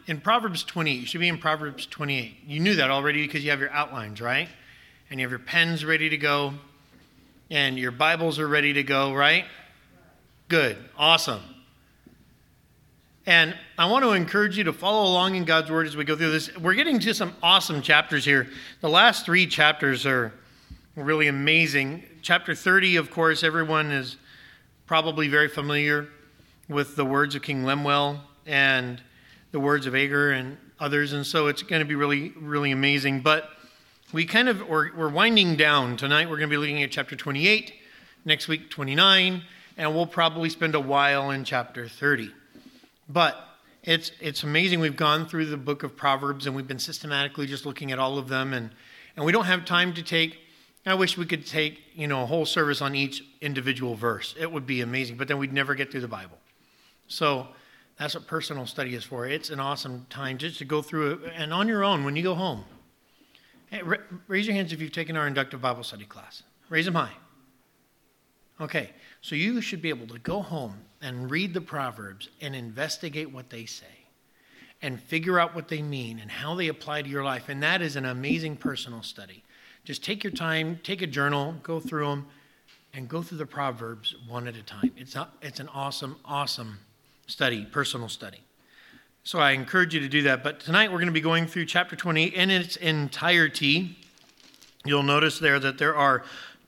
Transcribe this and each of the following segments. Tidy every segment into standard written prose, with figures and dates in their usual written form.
in Proverbs 28. You should be in Proverbs 28. You knew that already because you have your outlines, right? And you have your pens ready to go. And your Bibles are ready to go, right? Good. Awesome. And I want to encourage you to follow along in God's Word as we go through this. We're getting to some awesome chapters here. The last 3 chapters are really amazing. Chapter 30, of course, everyone is probably very familiar with the words of King Lemuel and the words of Agur and others. And so it's going to be really, really amazing. But we're winding down. Tonight we're going to be looking at chapter 28, next week 29, and we'll probably spend a while in chapter 30. But it's amazing. We've gone through the book of Proverbs, and we've been systematically just looking at all of them. And we don't have time to take, I wish we could take, a whole service on each individual verse. It would be amazing, but then we'd never get through the Bible. So that's what personal study is for. It's an awesome time just to go through it, and on your own when you go home. Hey, raise your hands if you've taken our inductive Bible study class. Raise them high. Okay, so you should be able to go home and read the Proverbs and investigate what they say and figure out what they mean and how they apply to your life. And that is an amazing personal study. Just take your time, take a journal, go through them, and go through the Proverbs one at a time. It's an awesome, awesome study, personal study. So I encourage you to do that. But tonight we're going to be going through chapter 20 in its entirety. You'll notice there that there are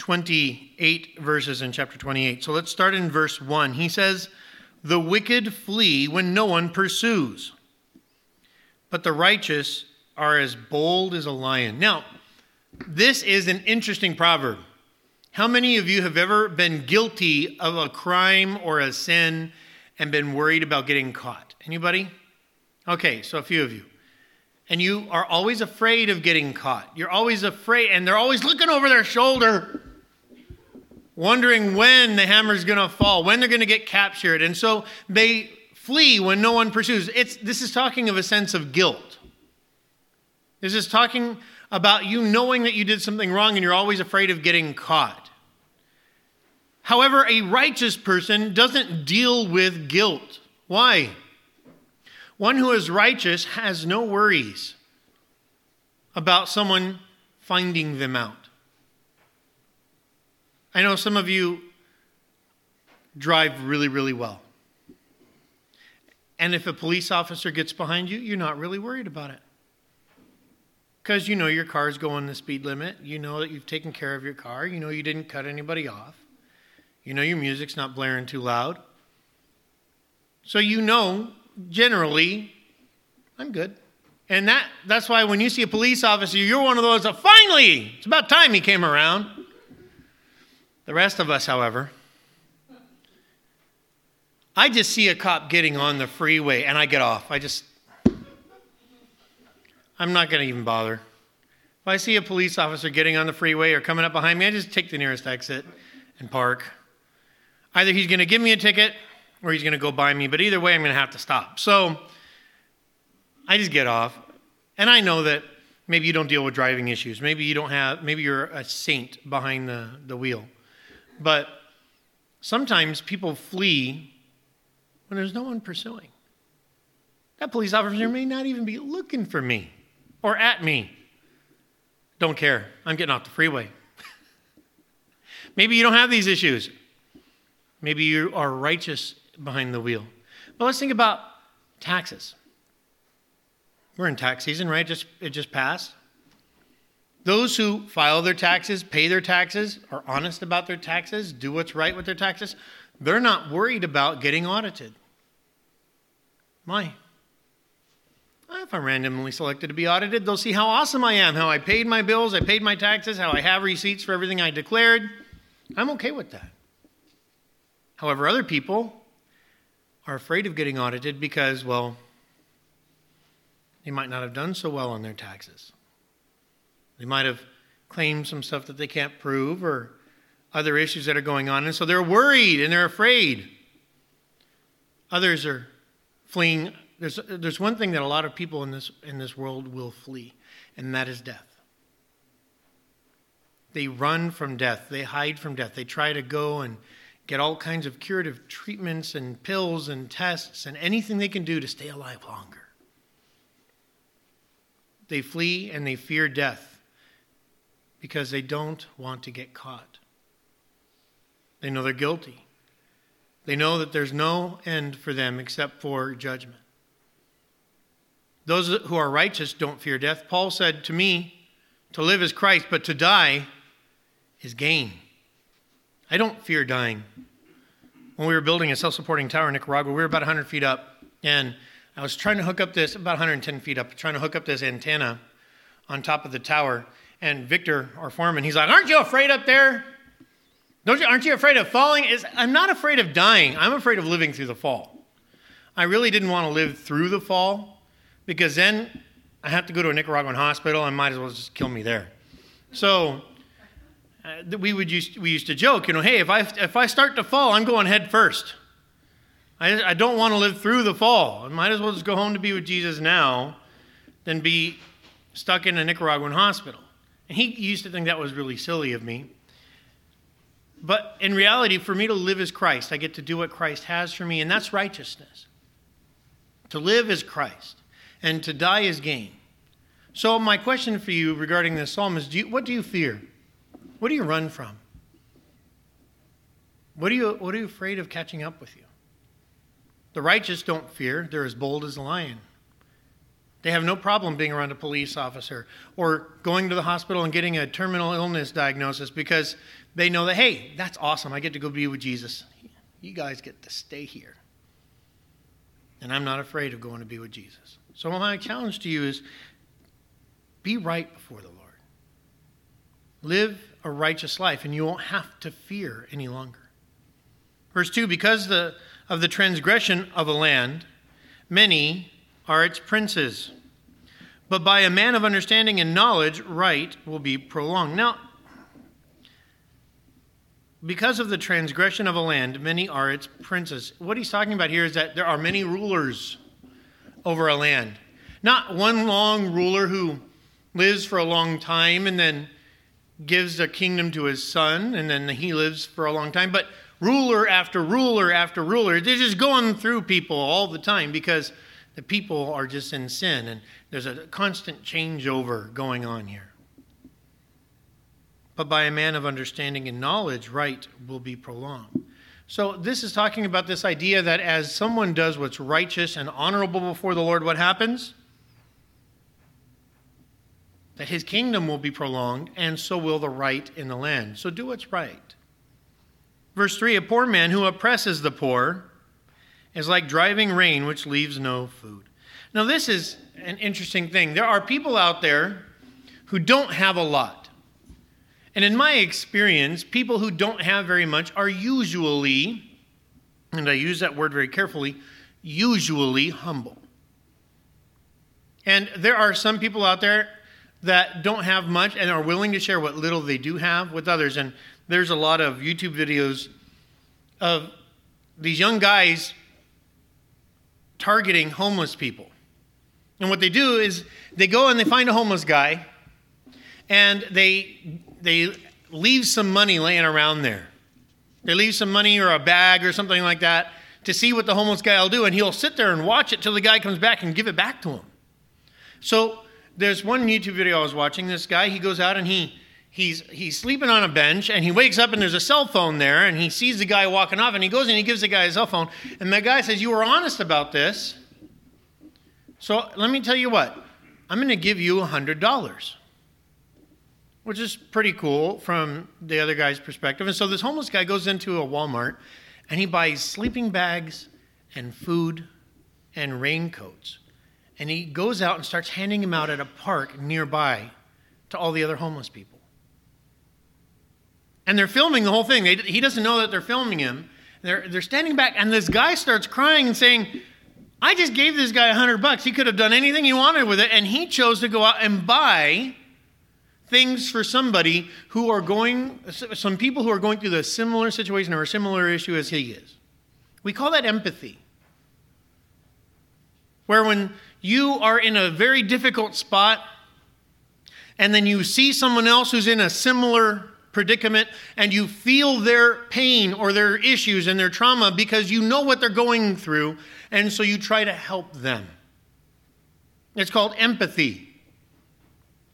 28 verses in chapter 28. So let's start in verse 1. He says, "The wicked flee when no one pursues, but the righteous are as bold as a lion." Now, this is an interesting proverb. How many of you have ever been guilty of a crime or a sin and been worried about getting caught? Anybody? Okay, so a few of you. And you are always afraid of getting caught. You're always afraid, and they're always looking over their shoulder, wondering when the hammer's going to fall, when they're going to get captured. And so they flee when no one pursues. This is talking of a sense of guilt. This is talking about you knowing that you did something wrong and you're always afraid of getting caught. However, a righteous person doesn't deal with guilt. Why? One who is righteous has no worries about someone finding them out. I know some of you drive really, really well. And if a police officer gets behind you, you're not really worried about it. Because you know your car's going the speed limit. You know that you've taken care of your car. You know you didn't cut anybody off. You know your music's not blaring too loud. So you know, generally, I'm good. And that's why when you see a police officer, you're one of those that finally, it's about time he came around. The rest of us, however, I just see a cop getting on the freeway and I get off. I'm not going to even bother. If I see a police officer getting on the freeway or coming up behind me, I just take the nearest exit and park. Either he's going to give me a ticket or he's going to go by me, but either way, I'm going to have to stop. So I just get off. And I know that maybe you don't deal with driving issues. Maybe you're a saint behind the wheel. But sometimes people flee when there's no one pursuing. That police officer may not even be looking for me or at me. Don't care. I'm getting off the freeway. Maybe you don't have these issues. Maybe you are righteous behind the wheel. But let's think about taxes. We're in tax season, right? It just passed. Those who file their taxes, pay their taxes, are honest about their taxes, do what's right with their taxes, they're not worried about getting audited. Why? If I'm randomly selected to be audited, they'll see how awesome I am, how I paid my bills, I paid my taxes, how I have receipts for everything I declared. I'm okay with that. However, other people are afraid of getting audited because, well, they might not have done so well on their taxes. They might have claimed some stuff that they can't prove or other issues that are going on. And so they're worried and they're afraid. Others are fleeing. There's one thing that a lot of people in this world will flee, and that is death. They run from death. They hide from death. They try to go and get all kinds of curative treatments and pills and tests and anything they can do to stay alive longer. They flee and they fear death because they don't want to get caught. They know they're guilty. They know that there's no end for them except for judgment. Those who are righteous don't fear death. Paul said to me, to live is Christ, but to die is gain. I don't fear dying. When we were building a self-supporting tower in Nicaragua, we were about 100 feet up, and I was trying to hook up this, about 110 feet up, trying to hook up this antenna on top of the tower. And Victor, our foreman, he's like, "Aren't you afraid up there? Aren't you afraid of falling?" I'm not afraid of dying. I'm afraid of living through the fall. I really didn't want to live through the fall because then I have to go to a Nicaraguan hospital and might as well just kill me there. So we used to joke, hey, if I start to fall, I'm going head first. I don't want to live through the fall. I might as well just go home to be with Jesus now than be stuck in a Nicaraguan hospital. And he used to think that was really silly of me. But in reality, for me to live is Christ. I get to do what Christ has for me, and that's righteousness. To live is Christ, and to die is gain. So my question for you regarding this psalm is, what do you fear? What do you run from? What are you afraid of catching up with you? The righteous don't fear. They're as bold as a lion. They have no problem being around a police officer or going to the hospital and getting a terminal illness diagnosis because they know that, hey, that's awesome. I get to go be with Jesus. You guys get to stay here. And I'm not afraid of going to be with Jesus. So my challenge to you is be right before the Lord. Live a righteous life, and you won't have to fear any longer. Verse 2, because of the transgression of a land, many are its princes. But by a man of understanding and knowledge, right will be prolonged. Now, because of the transgression of a land, many are its princes. What he's talking about here is that there are many rulers over a land. Not one long ruler who lives for a long time and then gives a kingdom to his son and then he lives for a long time, but ruler after ruler after ruler. They're just going through people all the time because the people are just in sin, and there's a constant changeover going on here. But by a man of understanding and knowledge, right will be prolonged. So this is talking about this idea that as someone does what's righteous and honorable before the Lord, what happens? That his kingdom will be prolonged, and so will the right in the land. So do what's right. Verse 3, a poor man who oppresses the poor is like driving rain which leaves no food. Now this is an interesting thing. There are people out there who don't have a lot. And in my experience, people who don't have very much are usually, and I use that word very carefully, usually humble. And there are some people out there that don't have much and are willing to share what little they do have with others. And there's a lot of YouTube videos of these young guys targeting homeless people. And what they do is they go and they find a homeless guy and they leave some money laying around there. They leave some money or a bag or something like that to see what the homeless guy will do, and he'll sit there and watch it till the guy comes back and give it back to him. So there's one YouTube video I was watching. This guy, he goes out and he's sleeping on a bench, and he wakes up and there's a cell phone there, and he sees the guy walking off, and he goes and he gives the guy a cell phone, and the guy says, "You were honest about this, so let me tell you what, I'm going to give you $100, which is pretty cool from the other guy's perspective. And so this homeless guy goes into a Walmart, and he buys sleeping bags and food and raincoats, and he goes out and starts handing them out at a park nearby to all the other homeless people. And they're filming the whole thing. He doesn't know that they're filming him. They're standing back, and this guy starts crying and saying, "I just gave this guy $100. He could have done anything he wanted with it, and he chose to go out and buy things for somebody who are some people who are going through the similar situation or a similar issue as he is." We call that empathy. Where when you are in a very difficult spot, and then you see someone else who's in a similar predicament, and you feel their pain or their issues and their trauma because you know what they're going through, and so you try to help them. It's called empathy.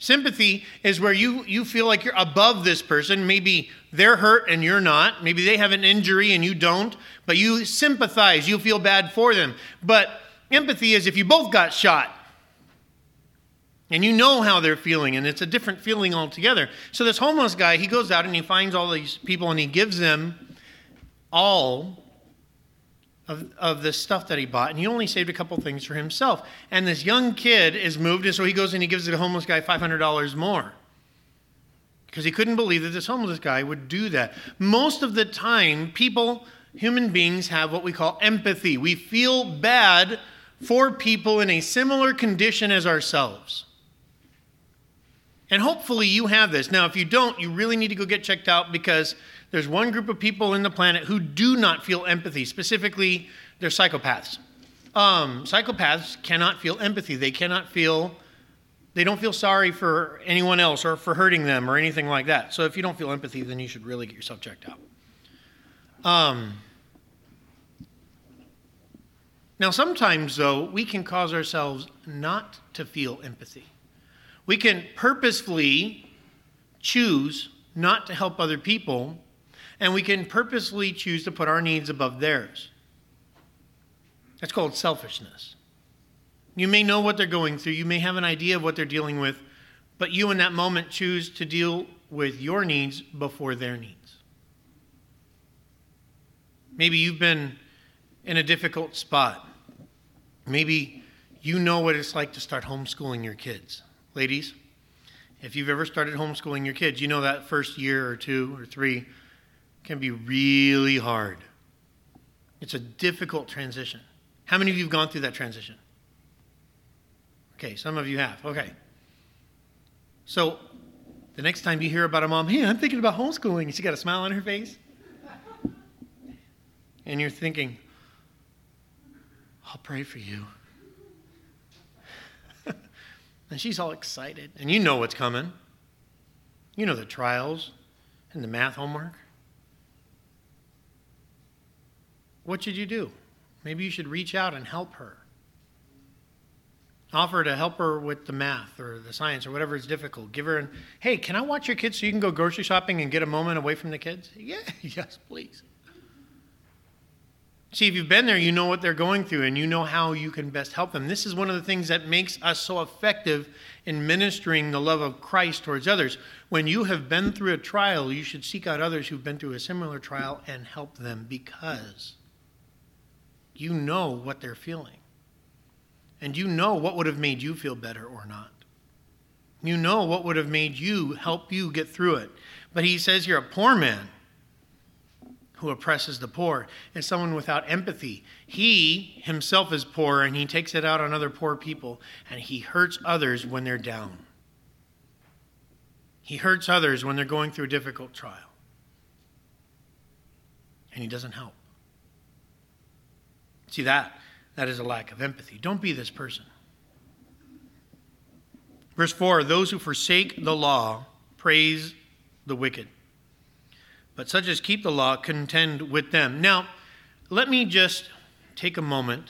Sympathy is where you feel like you're above this person. Maybe they're hurt and you're not. Maybe they have an injury and you don't. But you sympathize. You feel bad for them. But empathy is if you both got shot. And you know how they're feeling. And it's a different feeling altogether. So this homeless guy, he goes out and he finds all these people and he gives them all of the stuff that he bought, and he only saved a couple things for himself. And this young kid is moved, and so he goes and he gives the homeless guy $500 more because he couldn't believe that this homeless guy would do that. Most of the time, human beings have what we call empathy. We feel bad for people in a similar condition as ourselves. And hopefully you have this. Now, if you don't, you really need to go get checked out, because there's one group of people in the planet who do not feel empathy. Specifically, they're psychopaths. Psychopaths cannot feel empathy. They don't feel sorry for anyone else or for hurting them or anything like that. So if you don't feel empathy, then you should really get yourself checked out. Now, sometimes, though, we can cause ourselves not to feel empathy. We can purposefully choose not to help other people, and we can purposely choose to put our needs above theirs. That's called selfishness. You may know what they're going through. You may have an idea of what they're dealing with, but you in that moment choose to deal with your needs before their needs. Maybe you've been in a difficult spot. Maybe you know what it's like to start homeschooling your kids. Ladies, if you've ever started homeschooling your kids, you know that first year or 2 or 3 can be really hard. It's a difficult transition. How many of you have gone through that transition? Okay, some of you have. Okay. So the next time you hear about a mom, hey, I'm thinking about homeschooling, and she got a smile on her face. And you're thinking, I'll pray for you. And she's all excited. And you know what's coming. You know the trials and the math homework. What should you do? Maybe you should reach out and help her. Offer to help her with the math or the science or whatever is difficult. Give her hey, can I watch your kids so you can go grocery shopping and get a moment away from the kids? Yeah, yes, please. See, if you've been there, you know what they're going through, and you know how you can best help them. This is one of the things that makes us so effective in ministering the love of Christ towards others. When you have been through a trial, you should seek out others who've been through a similar trial and help them, because you know what they're feeling. And you know what would have made you feel better or not. You know what would have made you help you get through it. But he says you're a poor man who oppresses the poor, and someone without empathy. He himself is poor, and he takes it out on other poor people, and he hurts others when they're down. He hurts others when they're going through a difficult trial. And he doesn't help. See, that is a lack of empathy. Don't be this person. Verse 4, those who forsake the law praise the wicked, but such as keep the law contend with them. Now, let me just take a moment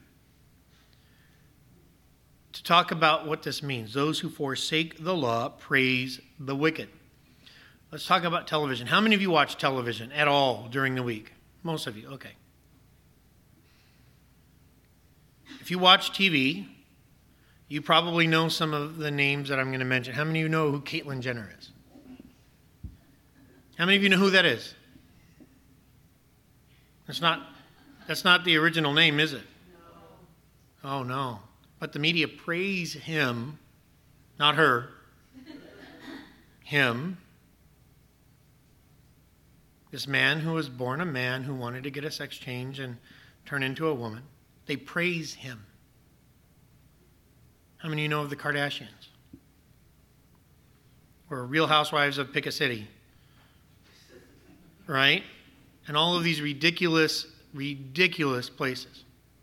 to talk about what this means. Those who forsake the law praise the wicked. Let's talk about television. How many of you watch television at all during the week? Most of you, okay. If you watch TV, you probably know some of the names that I'm going to mention. How many of you know who Caitlyn Jenner is? How many of you know who that is? That's not the original name, is it? No. Oh, no. But the media praise him, not her, him. This man who was born a man who wanted to get a sex change and turn into a woman. They praise him. How many of you know of the Kardashians? Or Real Housewives of Pick a City? Right? And all of these ridiculous places.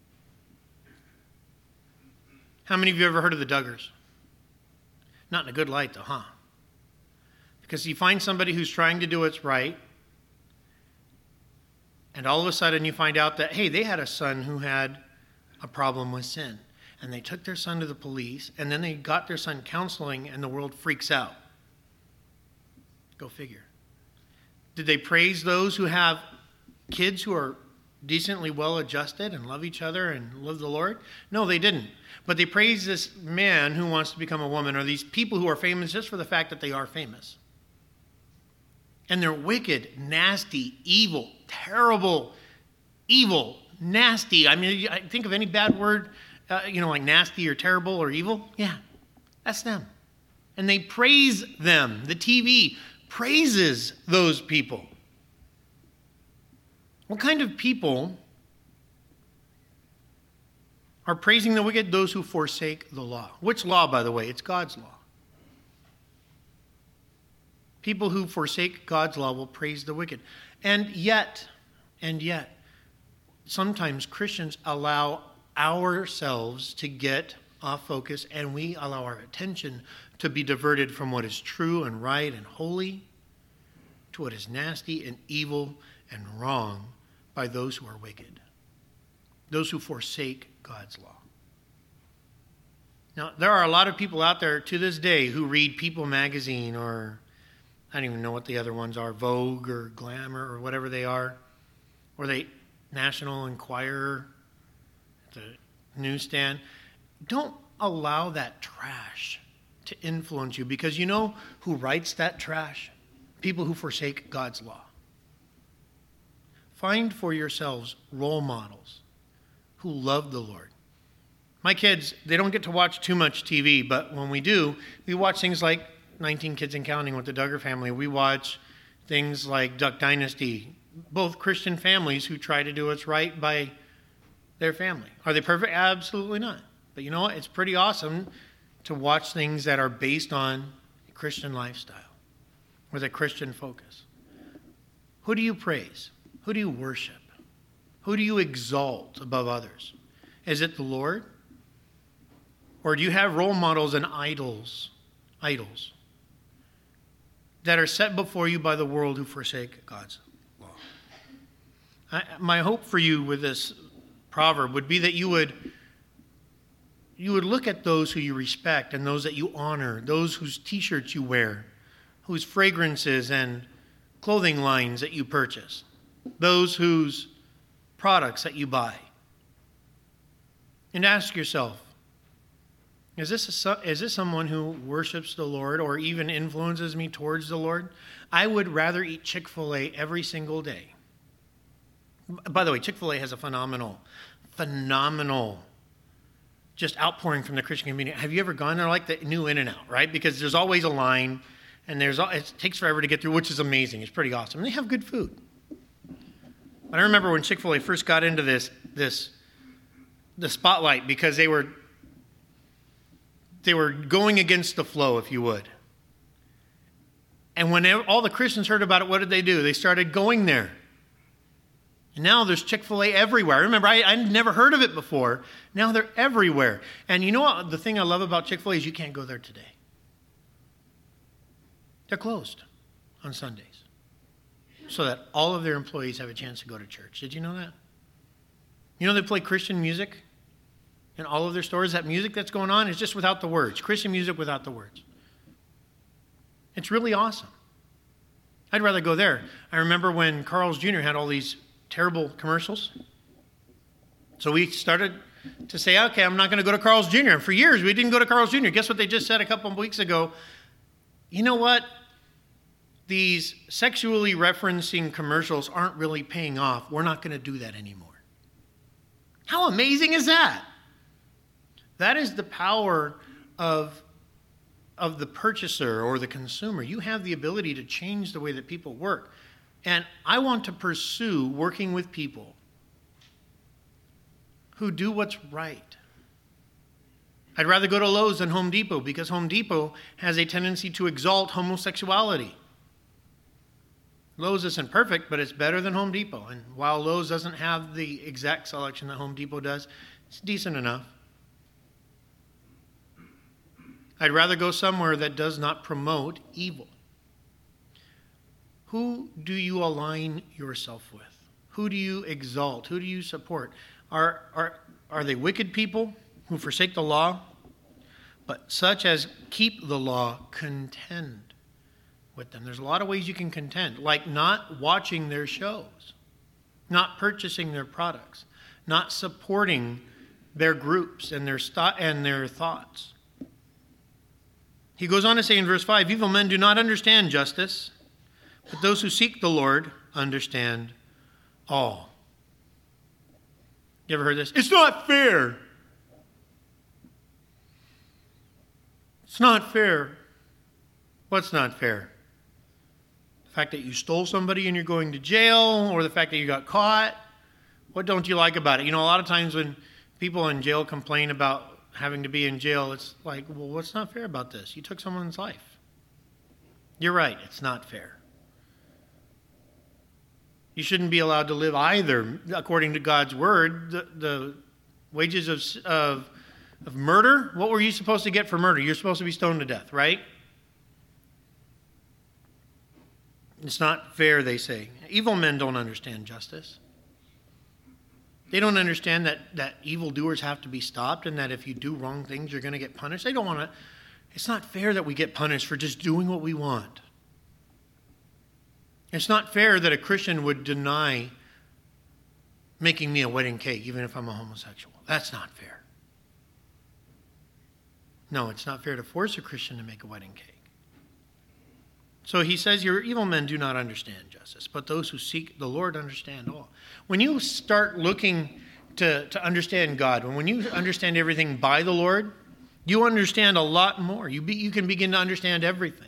How many of you ever heard of the Duggars? Not in a good light, though, huh? Because you find somebody who's trying to do what's right, and all of a sudden you find out that, hey, they had a son who had a problem with sin. and they took their son to the police, and then they got their son counseling, and the world freaks out. Go figure. Did they praise those who have kids who are decently well-adjusted and love each other and love the Lord? No, they didn't. But they praise this man who wants to become a woman, or these people who are famous just for the fact that they are famous. And they're wicked, nasty, evil, terrible, evil, nasty. I mean, I think of any bad word, like nasty or terrible or evil. Yeah, that's them. And they praise them. The TV praises those people. What kind of people are praising the wicked? Those who forsake the law. Which law, by the way? It's God's law. People who forsake God's law will praise the wicked. And yet, sometimes Christians allow ourselves to get off focus, and we allow our attention to be diverted from what is true and right and holy to what is nasty and evil and wrong by those who are wicked, those who forsake God's law. Now, there are a lot of people out there to this day who read People magazine, or I don't even know what the other ones are, Vogue or Glamour or whatever they are, or the National Enquirer, the newsstand. Don't allow that trash to influence you, because you know who writes that trash? People who forsake God's law. Find for yourselves role models who love the Lord. My kids, they don't get to watch too much TV, but when we do, we watch things like 19 Kids and Counting with the Duggar family. We watch things like Duck Dynasty, both Christian families who try to do what's right by their family. Are they perfect? Absolutely not. But you know what? It's pretty awesome to watch things that are based on a Christian lifestyle with a Christian focus. Who do you praise? Who do you worship? Who do you exalt above others? Is it the Lord? Or do you have role models and idols that are set before you by the world who forsake God's law? My hope for you with this proverb would be that you would look at those who you respect and those that you honor, those whose t-shirts you wear, whose fragrances and clothing lines that you purchase, those whose products that you buy. And ask yourself, is this someone who worships the Lord or even influences me towards the Lord? I would rather eat Chick-fil-A every single day. By the way, Chick-fil-A has a phenomenal just outpouring from the Christian community. Have you ever gone there? Like the new In-N-Out, right? Because there's always a line, and it takes forever to get through, which is amazing. It's pretty awesome. And they have good food. But I remember when Chick-fil-A first got into the spotlight, because they were going against the flow, if you would. And when all the Christians heard about it, what did they do? They started going there. And now there's Chick-fil-A everywhere. Remember, I'd never heard of it before. Now they're everywhere. And you know what? The thing I love about Chick-fil-A is you can't go there today. They're closed on Sundays so that all of their employees have a chance to go to church. Did you know that? You know they play Christian music in all of their stores? That music that's going on is just without the words. Christian music without the words. It's really awesome. I'd rather go there. I remember when Carl's Jr. had all these terrible commercials. So we started to say, okay, I'm not going to go to Carl's Jr. And for years, we didn't go to Carl's Jr. Guess what they just said a couple of weeks ago? You know what? These sexually referencing commercials aren't really paying off. We're not going to do that anymore. How amazing is that? That is the power of the purchaser or the consumer. You have the ability to change the way that people work. And I want to pursue working with people who do what's right. I'd rather go to Lowe's than Home Depot, because Home Depot has a tendency to exalt homosexuality. Lowe's isn't perfect, but it's better than Home Depot. And while Lowe's doesn't have the exact selection that Home Depot does, it's decent enough. I'd rather go somewhere that does not promote evil. Who do you align yourself with? Who do you exalt? Who do you support? Are they wicked people who forsake the law, but such as keep the law contend with them. There's a lot of ways you can contend, like not watching their shows, not purchasing their products, not supporting their groups and their thoughts. He goes on to say in verse 5, evil men do not understand justice, but those who seek the Lord understand all. You ever heard this? It's not fair. It's not fair. What's not fair? The fact that you stole somebody and you're going to jail, or the fact that you got caught? What don't you like about it? You know, a lot of times when people in jail complain about having to be in jail, it's like, well, what's not fair about this? You took someone's life. You're right, it's not fair. You shouldn't be allowed to live either, according to God's word. The wages of murder, what were you supposed to get for murder? You're supposed to be stoned to death, right? It's not fair, they say. Evil men don't understand justice. They don't understand that evildoers have to be stopped, and that if you do wrong things, you're going to get punished. They don't want to. It's not fair that we get punished for just doing what we want. It's not fair that a Christian would deny making me a wedding cake, even if I'm a homosexual. That's not fair. No, it's not fair to force a Christian to make a wedding cake. So he says, your evil men do not understand justice, but those who seek the Lord understand all. When you start looking to understand God, when you understand everything by the Lord, you understand a lot more. You can begin to understand everything.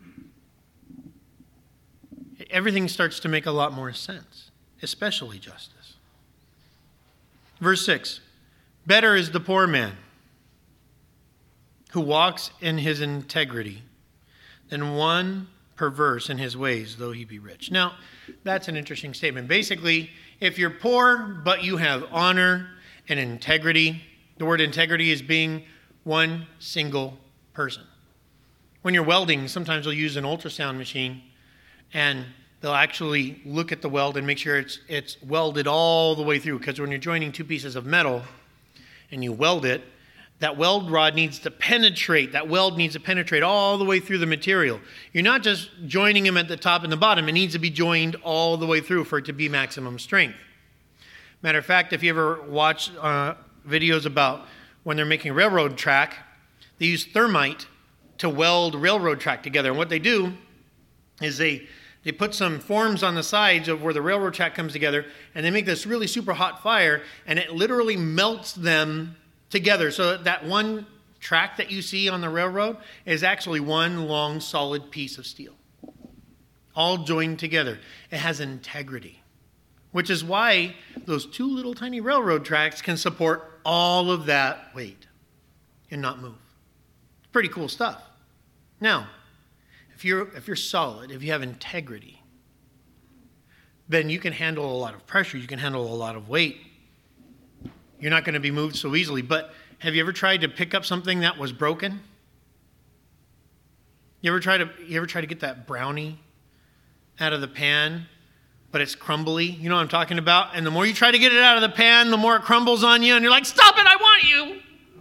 Everything starts to make a lot more sense, especially justice. Verse 6, better is the poor man who walks in his integrity than one perverse in his ways, though he be rich. Now, that's an interesting statement. Basically, if you're poor, but you have honor and integrity, the word integrity is being one single person. When you're welding, sometimes they'll use an ultrasound machine, and they'll actually look at the weld and make sure it's welded all the way through. Because when you're joining two pieces of metal and you weld it, that weld rod needs to penetrate. That weld needs to penetrate all the way through the material. You're not just joining them at the top and the bottom. It needs to be joined all the way through for it to be maximum strength. Matter of fact, if you ever watch videos about when they're making railroad track, they use thermite to weld railroad track together. And what they do is they put some forms on the sides of where the railroad track comes together, and they make this really super hot fire, and it literally melts them together. So that one track that you see on the railroad is actually one long solid piece of steel, all joined together. It has integrity, which is why those two little tiny railroad tracks can support all of that weight and not move. It's pretty cool stuff. Now, if you're solid, if you have integrity, then you can handle a lot of pressure. You can handle a lot of weight. You're not going to be moved so easily. But have you ever tried to pick up something that was broken? You ever try to get that brownie out of the pan, but it's crumbly? You know what I'm talking about? And the more you try to get it out of the pan, the more it crumbles on you, and you're like, stop it, I want you.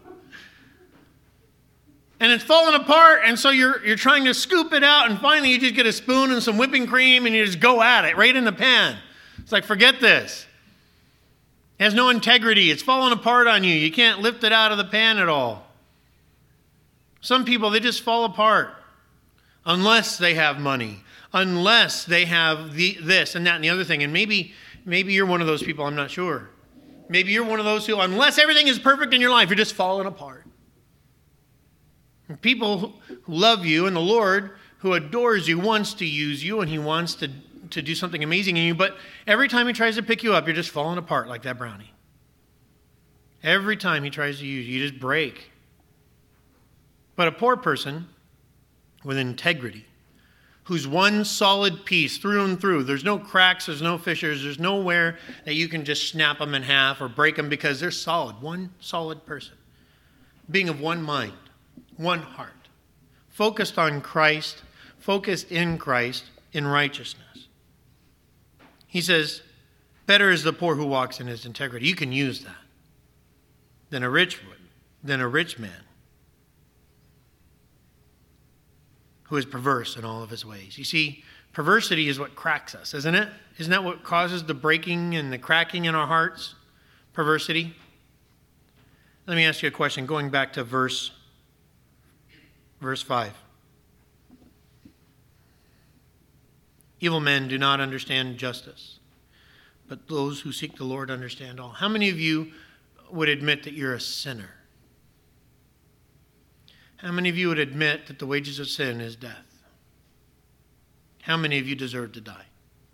And it's falling apart, and so you're trying to scoop it out, and finally you just get a spoon and some whipping cream, and you just go at it right in the pan. It's like, forget this. It has no integrity. It's falling apart on you. You can't lift it out of the pan at all. Some people, they just fall apart unless they have money, unless they have this and that and the other thing. And maybe you're one of those people, I'm not sure. Maybe you're one of those who, unless everything is perfect in your life, you're just falling apart. And people who love you and the Lord who adores you wants to use you, and he wants to do something amazing in you, but every time he tries to pick you up, you're just falling apart like that brownie. Every time he tries to use you, you just break. But a poor person with integrity, who's one solid piece through and through, there's no cracks, there's no fissures, there's nowhere that you can just snap them in half or break them, because they're solid, one solid person, being of one mind, one heart, focused on Christ, focused in Christ, in righteousness. He says, better is the poor who walks in his integrity. You can use that than a rich would than a rich man who is perverse in all of his ways. You see, perversity is what cracks us, isn't it? Isn't that what causes the breaking and the cracking in our hearts? Perversity. Let me ask you a question, going back to verse 5. Evil men do not understand justice, but those who seek the Lord understand all. How many of you would admit that you're a sinner? How many of you would admit that the wages of sin is death? How many of you deserve to die?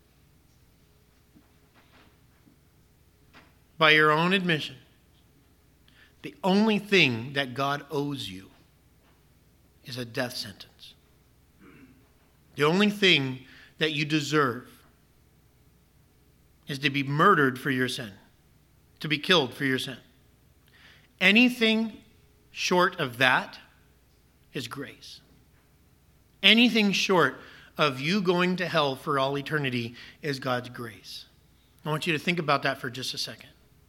By your own admission, the only thing that God owes you is a death sentence. The only thing that you deserve is to be murdered for your sin, to be killed for your sin. Anything short of that is grace. Anything short of you going to hell for all eternity is God's grace. I want you to think about that for just a second.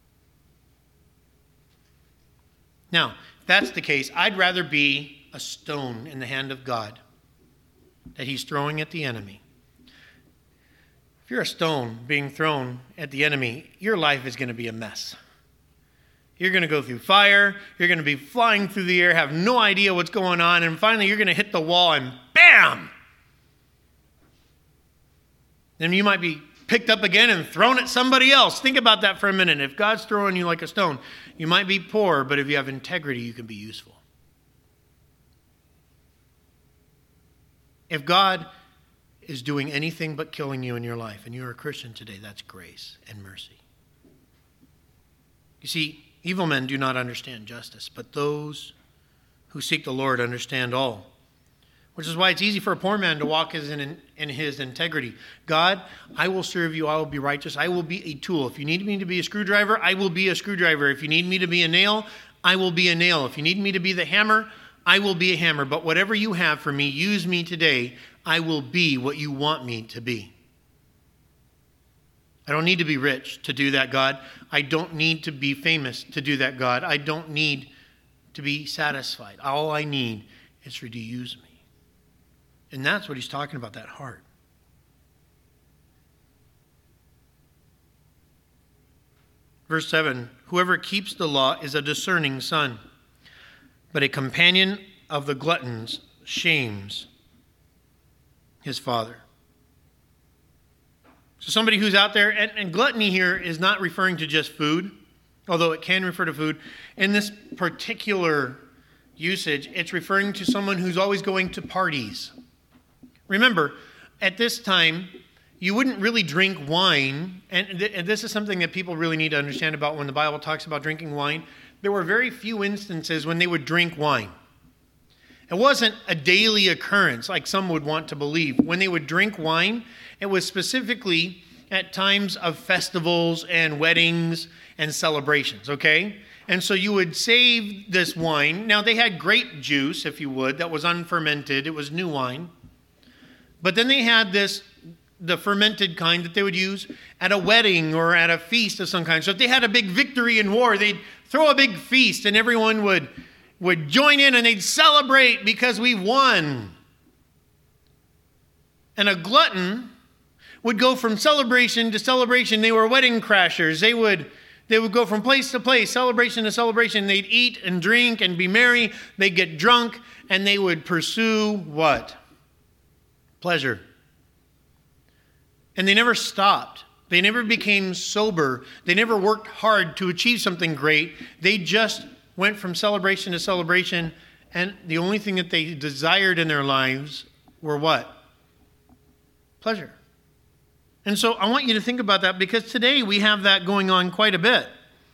Now, if that's the case, I'd rather be a stone in the hand of God that he's throwing at the enemy. If you're a stone being thrown at the enemy, your life is going to be a mess. You're going to go through fire. You're going to be flying through the air, have no idea what's going on, and finally you're going to hit the wall and bam! Then you might be picked up again and thrown at somebody else. Think about that for a minute. If God's throwing you like a stone, you might be poor, but if you have integrity, you can be useful. If God is doing anything but killing you in your life, and you're a Christian today, that's grace and mercy. You see, evil men do not understand justice, but those who seek the Lord understand all. Which is why it's easy for a poor man to walk in his integrity. God, I will serve you. I will be righteous. I will be a tool. If you need me to be a screwdriver, I will be a screwdriver. If you need me to be a nail, I will be a nail. If you need me to be the hammer, I will be a hammer. But whatever you have for me, use me today. I will be what you want me to be. I don't need to be rich to do that, God. I don't need to be famous to do that, God. I don't need to be satisfied. All I need is for you to use me. And that's what he's talking about, that heart. Verse 7, whoever keeps the law is a discerning son, but a companion of the gluttons shames his father. So somebody who's out there, and gluttony here is not referring to just food, although it can refer to food. In this particular usage, it's referring to someone who's always going to parties. Remember, at this time, you wouldn't really drink wine, and this is something that people really need to understand about when the Bible talks about drinking wine. There were very few instances when they would drink wine. It wasn't a daily occurrence like some would want to believe. When they would drink wine, it was specifically at times of festivals and weddings and celebrations, okay? And so you would save this wine. Now, they had grape juice, if you would, that was unfermented. It was new wine. But then they had the fermented kind that they would use at a wedding or at a feast of some kind. So if they had a big victory in war, they'd throw a big feast and everyone would join in and they'd celebrate because we won. And a glutton would go from celebration to celebration. They were wedding crashers. They would go from place to place, celebration to celebration. They'd eat and drink and be merry. They'd get drunk and they would pursue what? Pleasure. And they never stopped. They never became sober. They never worked hard to achieve something great. They just went from celebration to celebration, and the only thing that they desired in their lives were what? Pleasure. And so I want you to think about that, because today we have that going on quite a bit.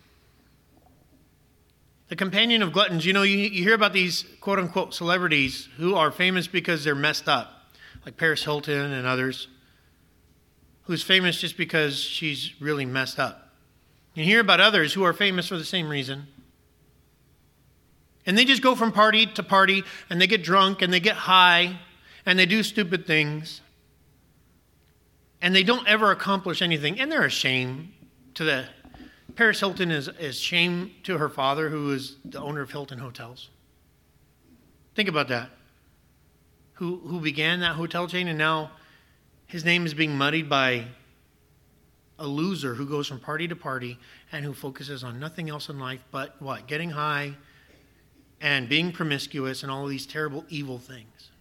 The companion of gluttons, you hear about these quote-unquote celebrities who are famous because they're messed up. Like Paris Hilton and others, who's famous just because she's really messed up. You hear about others who are famous for the same reason. And they just go from party to party, and they get drunk, and they get high, and they do stupid things. And they don't ever accomplish anything. And they're a shame to Paris Hilton is shame to her father, who is the owner of Hilton Hotels. Think about that. Who began that hotel chain, and now his name is being muddied by a loser who goes from party to party and who focuses on nothing else in life but what? Getting high and being promiscuous and all of these terrible, evil things.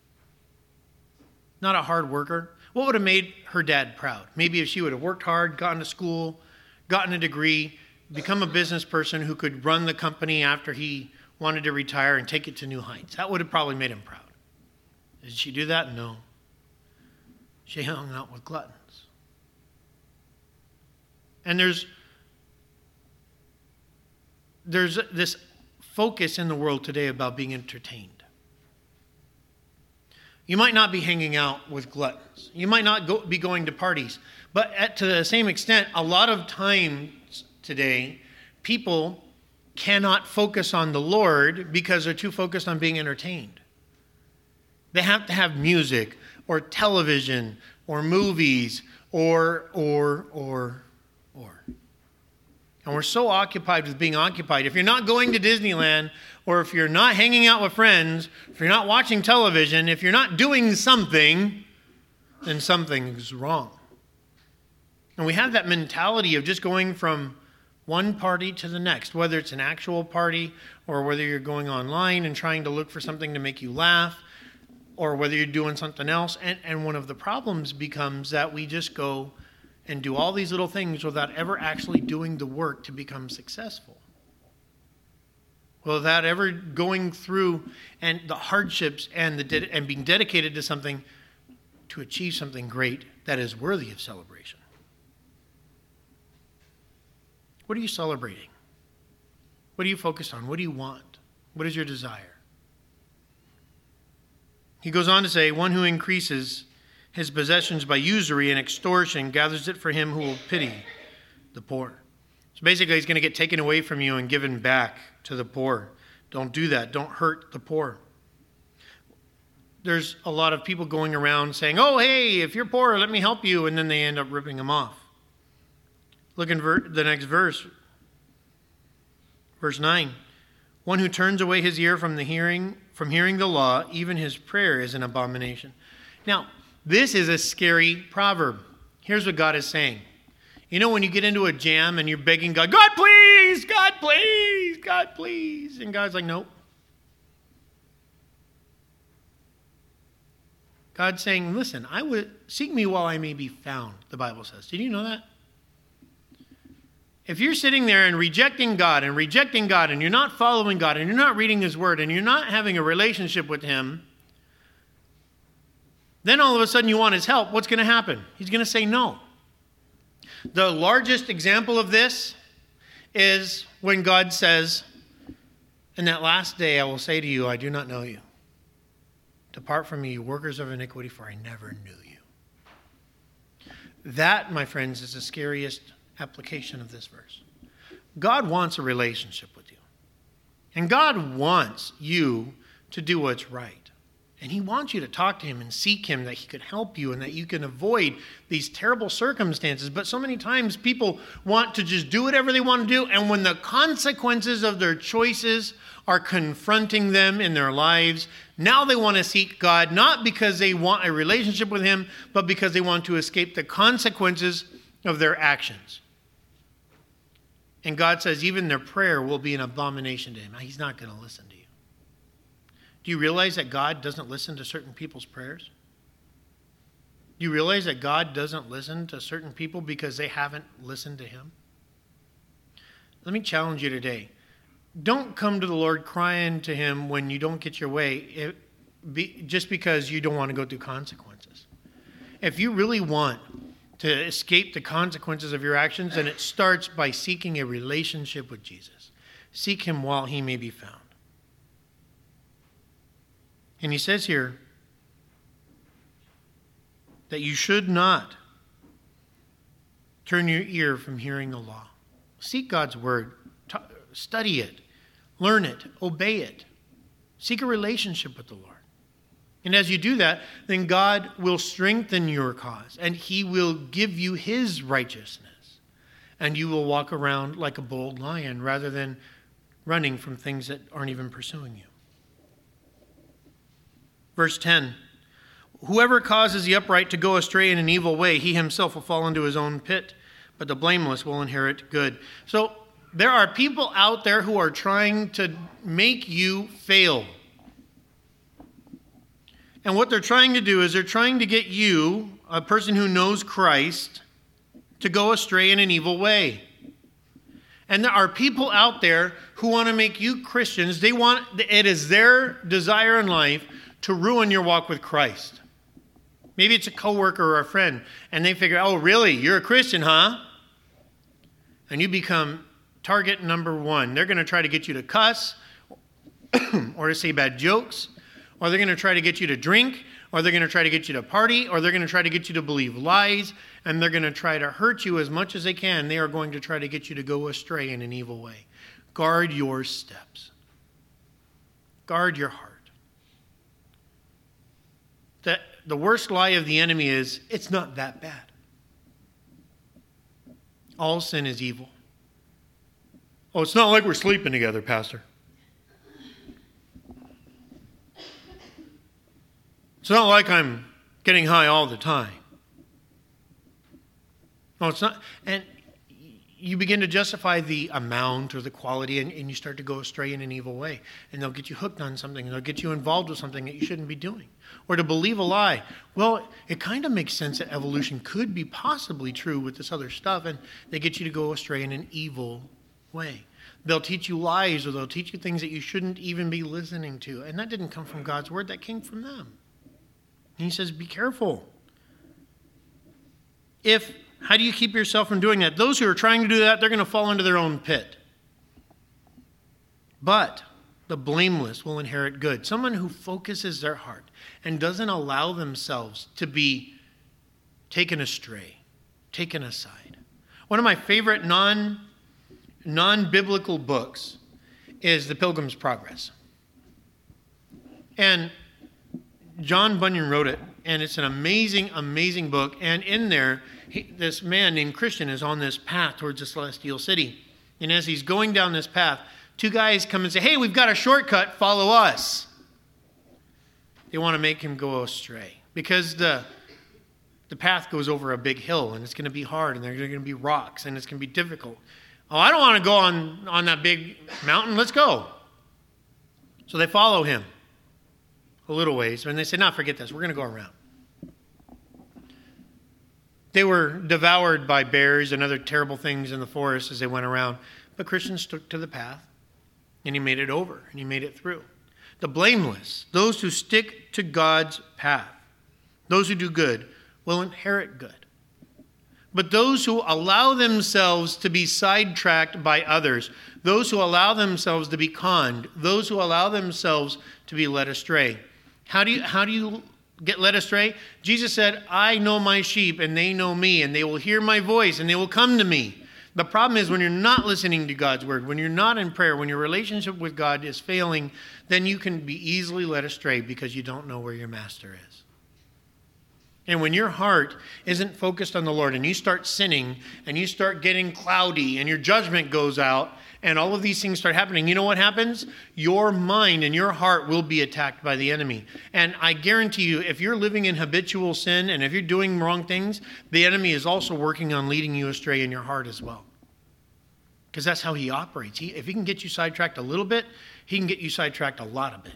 Not a hard worker. What would have made her dad proud? Maybe if she would have worked hard, gotten to school, gotten a degree, become a business person who could run the company after he wanted to retire and take it to new heights. That would have probably made him proud. Did she do that? No. She hung out with gluttons. And there's this focus in the world today about being entertained. You might not be hanging out with gluttons. You might not be going to parties. But to the same extent, a lot of times today, people cannot focus on the Lord because they're too focused on being entertained. They have to have music or television or movies or. And we're so occupied with being occupied. If you're not going to Disneyland, or if you're not hanging out with friends, if you're not watching television, if you're not doing something, then something's wrong. And we have that mentality of just going from one party to the next, whether it's an actual party or whether you're going online and trying to look for something to make you laugh, or whether you're doing something else. And one of the problems becomes that we just go and do all these little things without ever actually doing the work to become successful. Without ever going through and the hardships and being dedicated to something to achieve something great that is worthy of celebration. What are you celebrating? What are you focused on? What do you want? What is your desire? He goes on to say, one who increases his possessions by usury and extortion gathers it for him who will pity the poor. So basically, he's going to get taken away from you and given back to the poor. Don't do that. Don't hurt the poor. There's a lot of people going around saying, oh, hey, if you're poor, let me help you. And then they end up ripping them off. Look in the next verse. Verse 9. One who turns away his ear from hearing the law, even his prayer is an abomination. Now, this is a scary proverb. Here's what God is saying. You know when you get into a jam and you're begging God, God please, God please, God please. And God's like, nope. God's saying, listen, I would seek me while I may be found, the Bible says. Did you know that? If you're sitting there and rejecting God and you're not following God and you're not reading his word and you're not having a relationship with him, then all of a sudden you want his help, what's going to happen? He's going to say no. The largest example of this is when God says, in that last day I will say to you, I do not know you. Depart from me, you workers of iniquity, for I never knew you. That, my friends, is the scariest application of this verse. God wants a relationship with you. And God wants you to do what's right. And he wants you to talk to him and seek him that he could help you and that you can avoid these terrible circumstances. But so many times people want to just do whatever they want to do. And when the consequences of their choices are confronting them in their lives, now they want to seek God, not because they want a relationship with him, but because they want to escape the consequences of their actions. And God says even their prayer will be an abomination to him. He's not going to listen to you. Do you realize that God doesn't listen to certain people's prayers? Do you realize that God doesn't listen to certain people because they haven't listened to him? Let me challenge you today. Don't come to the Lord crying to him when you don't get your way just because you don't want to go through consequences. If you really want to escape the consequences of your actions, then it starts by seeking a relationship with Jesus. Seek him while he may be found. And he says here that you should not turn your ear from hearing the law. Seek God's word. Study it. Learn it. Obey it. Seek a relationship with the Lord. And as you do that, then God will strengthen your cause and he will give you his righteousness. and you will walk around like a bold lion rather than running from things that aren't even pursuing you. Verse 10, whoever causes the upright to go astray in an evil way, he himself will fall into his own pit, but the blameless will inherit good. So there are people out there who are trying to make you fail. And what they're trying to do is they're trying to get you, a person who knows Christ, to go astray in an evil way. And there are people out there who want to make you Christians. It is their desire in life to ruin your walk with Christ. Maybe it's a coworker or a friend, and they figure, oh, really? You're a Christian, huh? And you become target number one. They're going to try to get you to cuss or to say bad jokes, or they're going to try to get you to drink, or they're going to try to get you to party, or they're going to try to get you to believe lies, and they're going to try to hurt you as much as they can. They are going to try to get you to go astray in an evil way. Guard your steps. Guard your heart. The worst lie of the enemy is, it's not that bad. All sin is evil. Oh, it's not like we're sleeping together, Pastor. It's not like I'm getting high all the time. No, it's not. And you begin to justify the amount or the quality, and you start to go astray in an evil way. And they'll get you hooked on something, and they'll get you involved with something that you shouldn't be doing. Or to believe a lie. Well, it kind of makes sense that evolution could be possibly true with this other stuff, and they get you to go astray in an evil way. They'll teach you lies, or they'll teach you things that you shouldn't even be listening to. And that didn't come from God's word, that came from them. And he says, be careful. How do you keep yourself from doing that? Those who are trying to do that, they're going to fall into their own pit. But the blameless will inherit good. Someone who focuses their heart and doesn't allow themselves to be taken astray, taken aside. One of my favorite non-biblical books is The Pilgrim's Progress. And John Bunyan wrote it, and it's an amazing, amazing book. And in there, this man named Christian is on this path towards the celestial city. And as he's going down this path, two guys come and say, hey, we've got a shortcut, follow us. They want to make him go astray because the path goes over a big hill, and it's going to be hard, and there are going to be rocks, and it's going to be difficult. Oh, I don't want to go on that big mountain. Let's go. So they follow him a little ways, and they say, no, forget this. We're going to go around. They were devoured by bears and other terrible things in the forest as they went around. But Christian stuck to the path, and he made it over, and he made it through. The blameless, those who stick to God's path, those who do good, will inherit good. But those who allow themselves to be sidetracked by others, those who allow themselves to be conned, those who allow themselves to be led astray. How do you get led astray? Jesus said, I know my sheep and they know me, and they will hear my voice and they will come to me. The problem is when you're not listening to God's word, when you're not in prayer, when your relationship with God is failing, then you can be easily led astray because you don't know where your master is. And when your heart isn't focused on the Lord and you start sinning and you start getting cloudy and your judgment goes out and all of these things start happening, you know what happens? Your mind and your heart will be attacked by the enemy. And I guarantee you, if you're living in habitual sin and if you're doing wrong things, the enemy is also working on leading you astray in your heart as well. Because that's how he operates. If he can get you sidetracked a little bit, he can get you sidetracked a lot of it.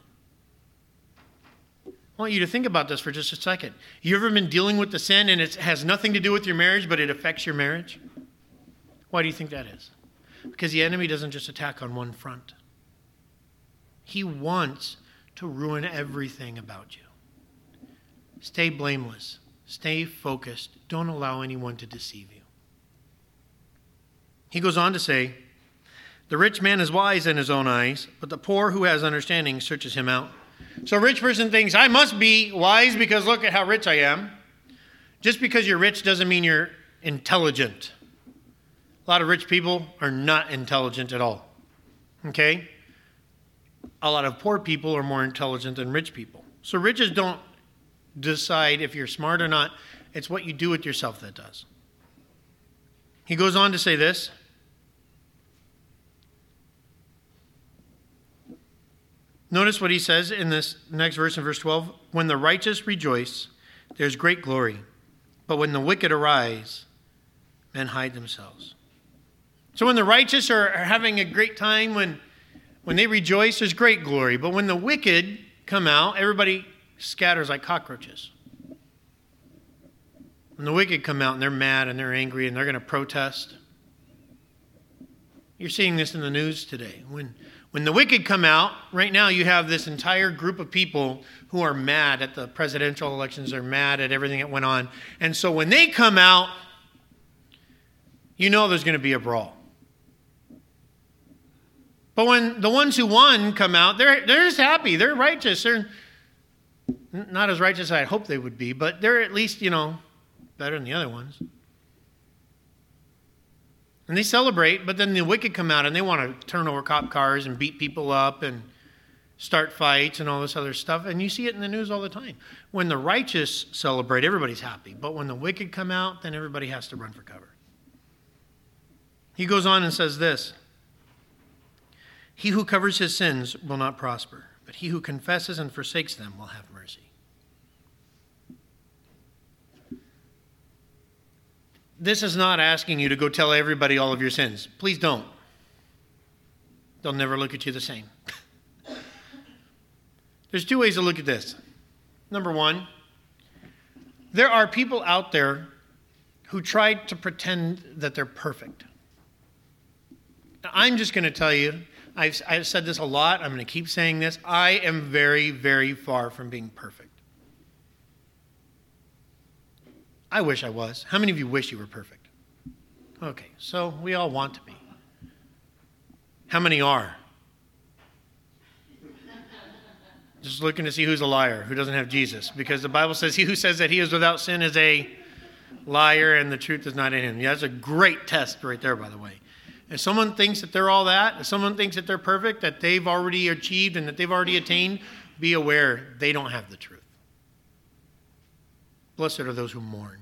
I want you to think about this for just a second. You ever been dealing with the sin and it has nothing to do with your marriage, but it affects your marriage? Why do you think that is? Because the enemy doesn't just attack on one front. He wants to ruin everything about you. Stay blameless. Stay focused. Don't allow anyone to deceive you. He goes on to say, the rich man is wise in his own eyes, but the poor who has understanding searches him out. So a rich person thinks, I must be wise because look at how rich I am. Just because you're rich doesn't mean you're intelligent. A lot of rich people are not intelligent at all. Okay? A lot of poor people are more intelligent than rich people. So riches don't decide if you're smart or not. It's what you do with yourself that does. He goes on to say this. Notice what he says in this next verse in verse 12. When the righteous rejoice, there's great glory. But when the wicked arise, men hide themselves. So when the righteous are having a great time, when they rejoice, there's great glory. But when the wicked come out, everybody scatters like cockroaches. When the wicked come out and they're mad and they're angry and they're going to protest. You're seeing this in the news today. When the wicked come out, right now you have this entire group of people who are mad at the presidential elections. They're mad at everything that went on. And so when they come out, you know there's going to be a brawl. But when the ones who won come out, they're just happy. They're righteous. They're not as righteous as I hope they would be, but they're at least, better than the other ones. And they celebrate, but then the wicked come out and they want to turn over cop cars and beat people up and start fights and all this other stuff. And you see it in the news all the time. When the righteous celebrate, everybody's happy. But when the wicked come out, then everybody has to run for cover. He goes on and says this. He who covers his sins will not prosper, but he who confesses and forsakes them will have mercy. This is not asking you to go tell everybody all of your sins. Please don't. They'll never look at you the same. There's two ways to look at this. Number one, there are people out there who try to pretend that they're perfect. Now, I'm just going to tell you, I've said this a lot. I'm going to keep saying this. I am very, very far from being perfect. I wish I was. How many of you wish you were perfect? Okay, so we all want to be. How many are? Just looking to see who's a liar, who doesn't have Jesus. Because the Bible says, he who says that he is without sin is a liar and the truth is not in him. Yeah, that's a great test right there, by the way. If someone thinks that they're all that, if someone thinks that they're perfect, that they've already achieved and that they've already attained, be aware they don't have the truth. Blessed are those who mourn.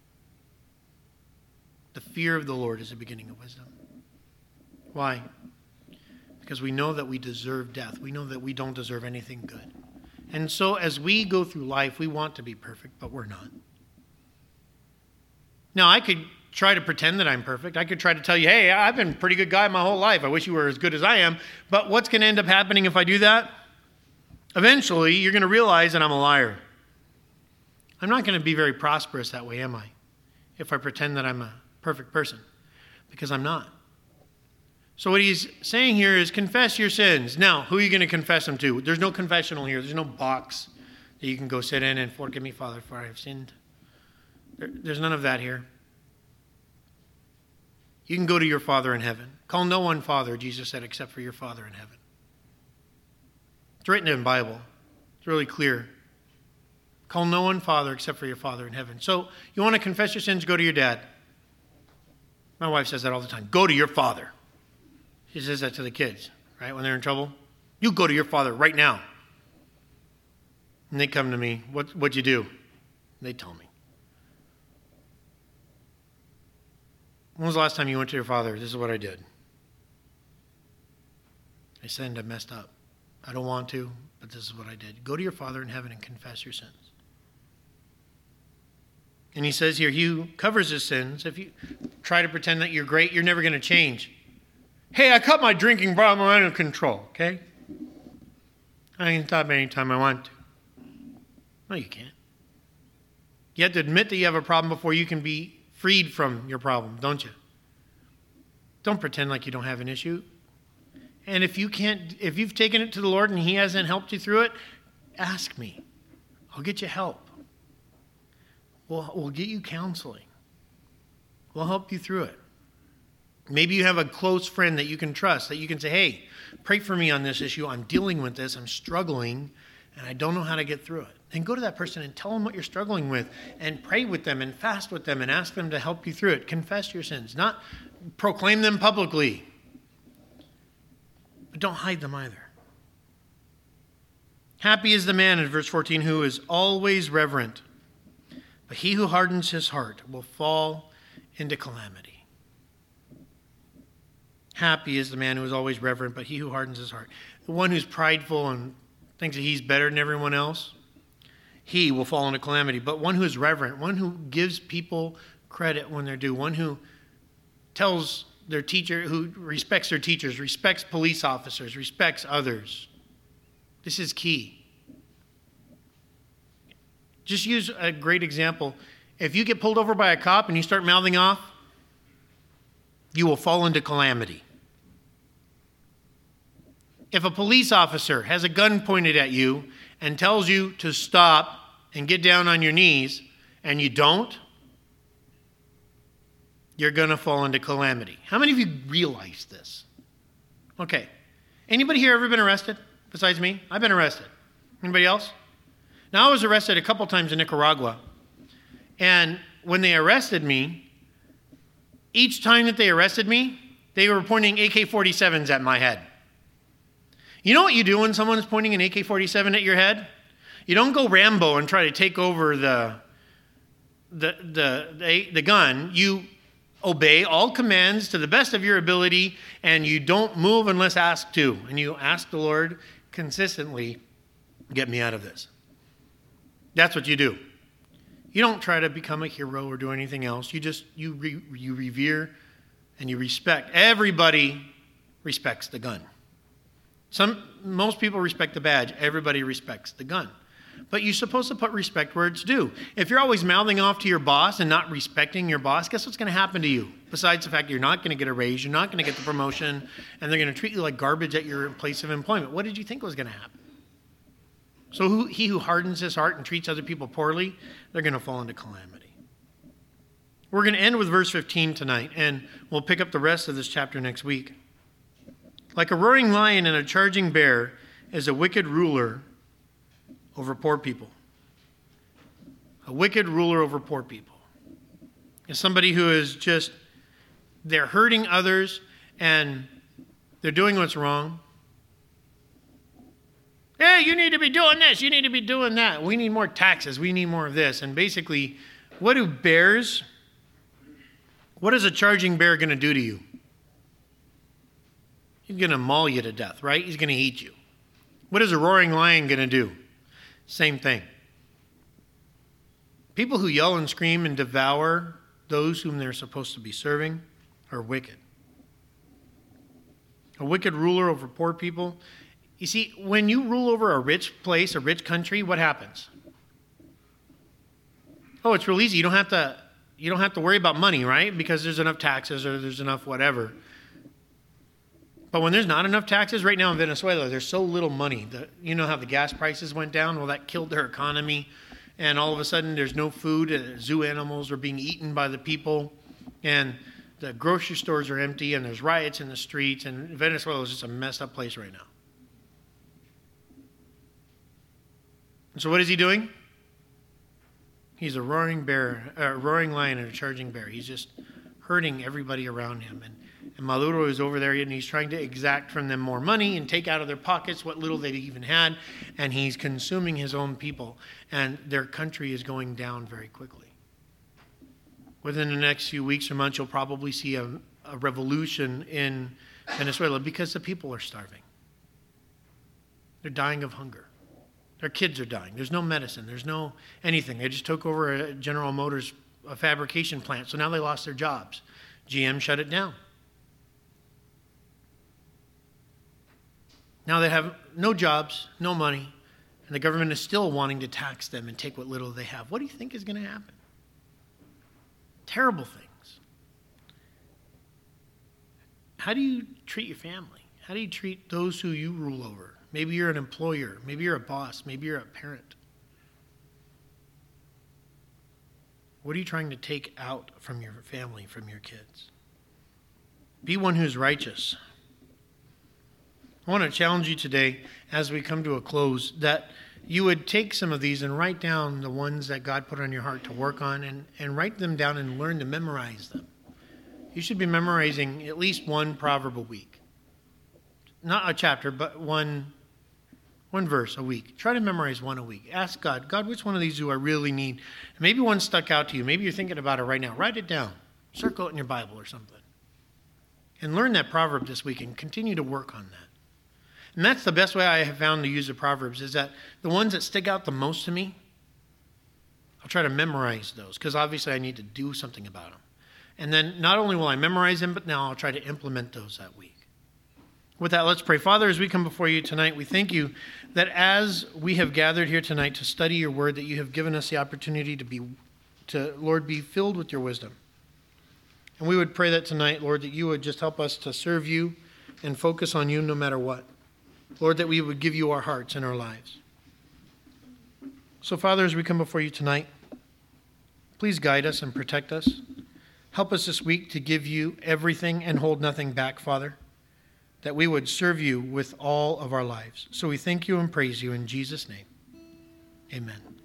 The fear of the Lord is the beginning of wisdom. Why? Because we know that we deserve death. We know that we don't deserve anything good. And so as we go through life, we want to be perfect, but we're not. Now, I could try to pretend that I'm perfect. I could try to tell you, hey, I've been a pretty good guy my whole life. I wish you were as good as I am. But what's going to end up happening if I do that? Eventually, you're going to realize that I'm a liar. I'm not going to be very prosperous that way, am I? If I pretend that I'm a perfect person. Because I'm not. So what he's saying here is confess your sins. Now, who are you going to confess them to? There's no confessional here. There's no box that you can go sit in and forgive me, Father, for I have sinned. There's none of that here. You can go to your Father in heaven. Call no one Father, Jesus said, except for your Father in heaven. It's written in the Bible. It's really clear. Call no one Father except for your Father in heaven. So you want to confess your sins, go to your dad. My wife says that all the time. Go to your father. She says that to the kids, right, when they're in trouble. You go to your father right now. And they come to me. What'd you do? They tell me. When was the last time you went to your father? This is what I did. I sinned. I messed up. I don't want to, but this is what I did. Go to your Father in heaven and confess your sins. And he says here, he who covers his sins, if you try to pretend that you're great, you're never going to change. Hey, I cut my drinking problem under control, okay? I can stop anytime I want to. No, you can't. You have to admit that you have a problem before you can be freed from your problem, don't you? Don't pretend like you don't have an issue. And if you've taken it to the Lord and he hasn't helped you through it, ask me. I'll get you help. We'll get you counseling. We'll help you through it. Maybe you have a close friend that you can trust, that you can say, hey, pray for me on this issue. I'm dealing with this. I'm struggling, and I don't know how to get through it. And go to that person and tell them what you're struggling with, and pray with them and fast with them and ask them to help you through it. Confess your sins, not proclaim them publicly. But don't hide them either. Happy is the man, in verse 14, who is always reverent. But he who hardens his heart will fall into calamity. Happy is the man who is always reverent, but he who hardens his heart. The one who's prideful and thinks that he's better than everyone else, he will fall into calamity. But one who is reverent, one who gives people credit when they're due, one who tells their teacher, who respects their teachers, respects police officers, respects others. This is key. Just use a great example. If you get pulled over by a cop and you start mouthing off, you will fall into calamity. If a police officer has a gun pointed at you and tells you to stop and get down on your knees, and you don't, you're going to fall into calamity. How many of you realize this? Okay. Anybody here ever been arrested besides me? I've been arrested. Anybody else? Now, I was arrested a couple times in Nicaragua. And when they arrested me, each time that they arrested me, they were pointing AK-47s at my head. You know what you do when someone is pointing an AK-47 at your head? You don't go Rambo and try to take over the gun. You obey all commands to the best of your ability, and you don't move unless asked to. And you ask the Lord consistently, get me out of this. That's what you do. You don't try to become a hero or do anything else. You revere and you respect. Everybody respects the gun. Most people respect the badge. Everybody respects the gun. But you're supposed to put respect where it's due. If you're always mouthing off to your boss and not respecting your boss, guess what's going to happen to you? Besides the fact that you're not going to get a raise, you're not going to get the promotion, and they're going to treat you like garbage at your place of employment. What did you think was going to happen? So he who hardens his heart and treats other people poorly, they're going to fall into calamity. We're going to end with verse 15 tonight, and we'll pick up the rest of this chapter next week. Like a roaring lion and a charging bear is a wicked ruler over poor people. A wicked ruler over poor people is somebody who is just, they're hurting others and they're doing what's wrong. Hey, you need to be doing this. You need to be doing that. We need more taxes. We need more of this. And basically, what is a charging bear going to do to you? He's going to maul you to death, right? He's going to eat you. What is a roaring lion going to do? Same thing. People who yell and scream and devour those whom they're supposed to be serving are wicked. A wicked ruler over poor people. You see, when you rule over a rich place, a rich country, what happens? Oh, it's real easy. You don't have to worry about money, right? Because there's enough taxes or there's enough whatever. But when there's not enough taxes, right now in Venezuela, there's so little money. You know how the gas prices went down? Well, that killed their economy. And all of a sudden, there's no food. Zoo animals are being eaten by the people. And the grocery stores are empty. And there's riots in the streets. And Venezuela is just a messed up place right now. And so what is he doing? He's a roaring lion and a charging bear. He's just hurting everybody around him. And Maduro is over there and he's trying to exact from them more money and take out of their pockets what little they even had. And he's consuming his own people. And their country is going down very quickly. Within the next few weeks or months, you'll probably see a revolution in Venezuela because the people are starving. They're dying of hunger. Their kids are dying. There's no medicine. There's no anything. They just took over a General Motors fabrication plant, so now they lost their jobs. GM shut it down. Now they have no jobs, no money, and the government is still wanting to tax them and take what little they have. What do you think is going to happen? Terrible things. How do you treat your family? How do you treat those who you rule over? Maybe you're an employer. Maybe you're a boss. Maybe you're a parent. What are you trying to take out from your family, from your kids? Be one who's righteous. I want to challenge you today as we come to a close that you would take some of these and write down the ones that God put on your heart to work on and write them down and learn to memorize them. You should be memorizing at least one proverb a week. Not a chapter, but one verse a week. Try to memorize one a week. Ask God, which one of these do I really need? Maybe one stuck out to you. Maybe you're thinking about it right now. Write it down. Circle it in your Bible or something. And learn that proverb this week and continue to work on that. And that's the best way I have found to use the Proverbs, is that the ones that stick out the most to me, I'll try to memorize those, because obviously I need to do something about them. And then not only will I memorize them, but now I'll try to implement those that week. With that, let's pray. Father, as we come before you tonight, we thank you that as we have gathered here tonight to study your word, that you have given us the opportunity to, Lord, be filled with your wisdom. And we would pray that tonight, Lord, that you would just help us to serve you and focus on you no matter what. Lord, that we would give you our hearts and our lives. So, Father, as we come before you tonight, please guide us and protect us. Help us this week to give you everything and hold nothing back, Father, that we would serve you with all of our lives. So we thank you and praise you in Jesus' name. Amen.